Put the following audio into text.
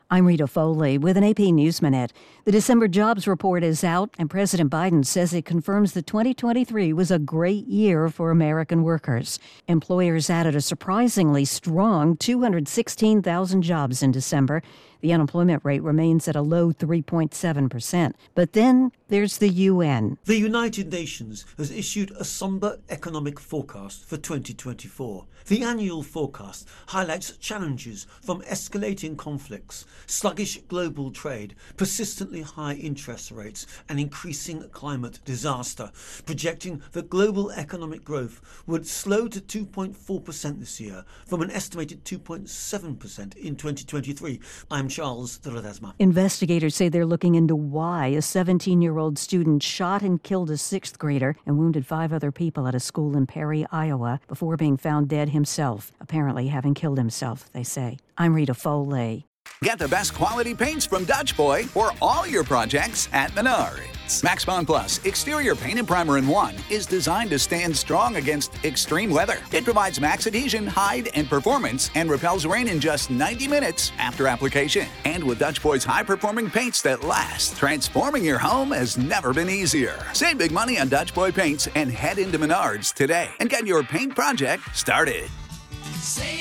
I'm Rita Foley with an AP News Minute. The December jobs report is out, and President Biden says it confirms that 2023 was a great year for American workers. Employers added a surprisingly strong 216,000 jobs in December. The unemployment rate remains at a low 3.7%. But then there's the UN. The United Nations has issued a somber economic forecast for 2024. The annual forecast highlights challenges from escalating conflicts, sluggish global trade, persistently high interest rates, and increasing climate disaster, projecting that global economic growth would slow to 2.4% this year from an estimated 2.7% in 2023. I'm Charles de Ledesma. Investigators say they're looking into why a 17-year-old student shot and killed a sixth grader and wounded 5 other people at a school in Perry, Iowa, before being found dead himself, apparently having killed himself, they say. I'm Rita Foley. Get the best quality paints from Dutch Boy for all your projects at Menards. Max Bond Plus Exterior Paint and Primer in 1 is designed to stand strong against extreme weather. It provides max adhesion, hide, and performance and repels rain in just 90 minutes after application. And with Dutch Boy's high-performing paints that last, transforming your home has never been easier. Save big money on Dutch Boy paints and head into Menards today and get your paint project started. Save